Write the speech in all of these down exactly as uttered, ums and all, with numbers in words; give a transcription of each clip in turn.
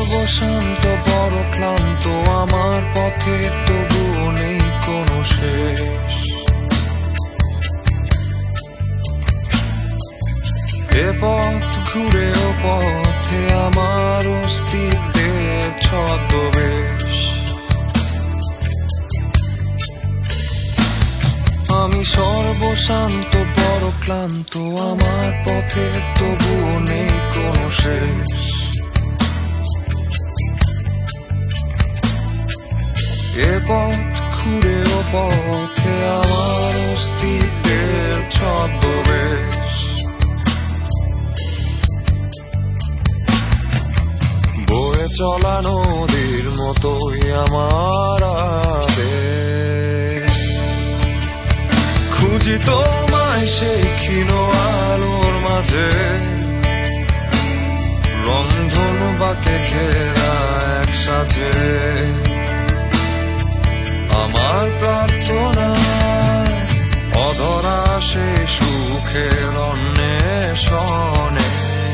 সর্বশান্ত বড় ক্লান্ত আমার পথের তবুও নেই কোনো শেষ। এ পথ ঘুরে ও পথে আমার অস্তিত্বের ছদ্মবেশ। আমি সর্বশান্ত বড় ক্লান্ত আমার পথের তবুও নেই কোনো শেষ। এ পথ ঘুরে ও পথে আমার অস্তিত্বের ছদ্মবেশ। বয়ে চলা নদীর মতোই আমার আবেগ। খুঁজি তোমায় সেই ক্ষীণ আলোর মাঝে, রংধনু বাঁকে ঘেরা এক সাথে। আমার প্রার্থনা অধরা সে সুখের অন্বেষণে।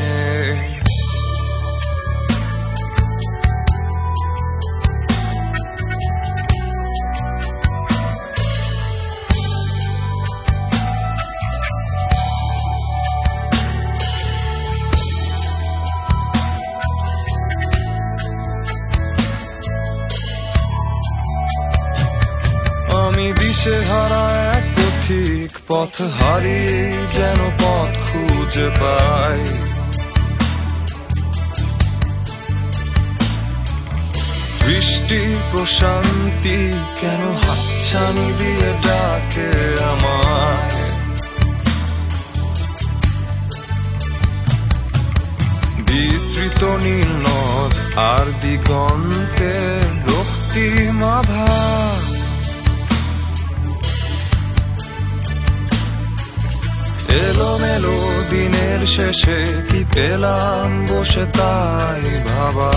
আমি দিশেহারা এক পথিক, পথ হারিয়ে যেন পথ খুঁজে পাই। সৃষ্টি প্রশান্তি কেন হাতছানি দিয়ে ডাকে আমায়। বিস্তৃত নীল নদ আর দিগন্তের রক্তিম আভা। এলোমেলো দিনের শেষে কি পেলাম বসে তাই ভাবা।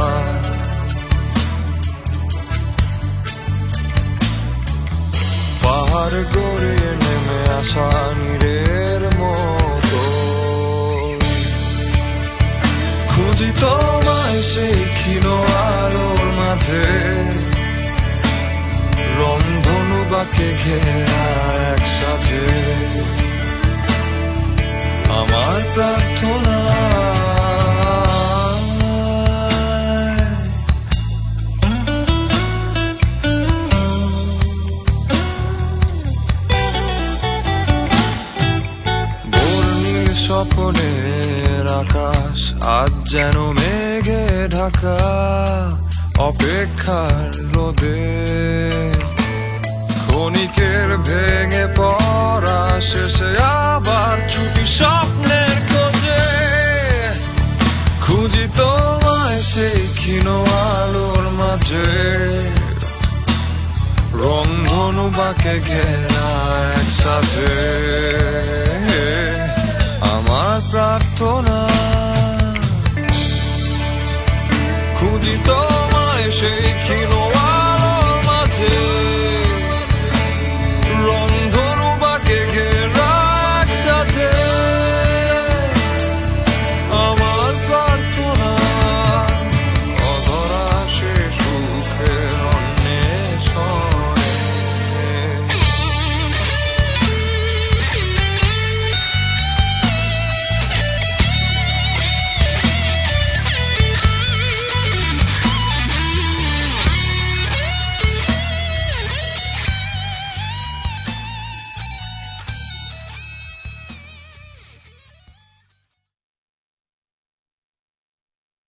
পাহাড় গড়ে নেমে আসা নীরের মতো, খুঁজি তোমায় সেই ক্ষীণ আলোর মাঝে, রংধনু বাঁকে ঘেরা একসাথে। আমার প্রার্থনা বর্ণিল স্বপ্নের আকাশ আজ যেন মেঘে ঢাকা। অপেক্ষার রোদে ক্ষণিকের ভেঙে পড়া শেষে আবার ছুটি স্বপ্নের খোঁজে। খুঁজি তোমায় সেই ক্ষীণ আলোর মাঝে, রংধনু বাঁকে ঘেরা একসাথে। আমার প্রার্থনা খুঁজি তো